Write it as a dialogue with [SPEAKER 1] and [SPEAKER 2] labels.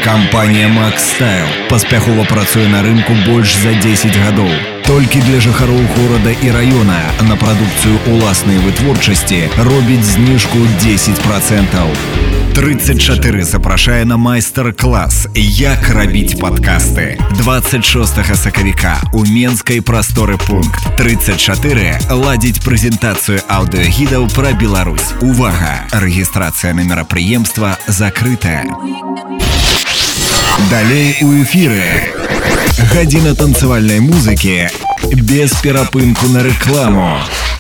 [SPEAKER 1] Кампанія «Макстайл» паспяхова працуе на рынку больш за 10 гадоў. Толькі для жыхароў горада і раёна на прадукцыю ўласнай вытворчасці робіць зніжку 10%. 34 запрашае на майстар-клас «Як рабіць падкасты». 26 сакавіка у Менскай прасторы пункт. 34 ладзіць прэзентацыю аўдыёгідаў пра Беларусь. Увага! Рэгістрацыя на мерапрыемства закрытая. Далей у эфіры. Гадзіна танцавальнай музыкі без перапынку на рэкламу.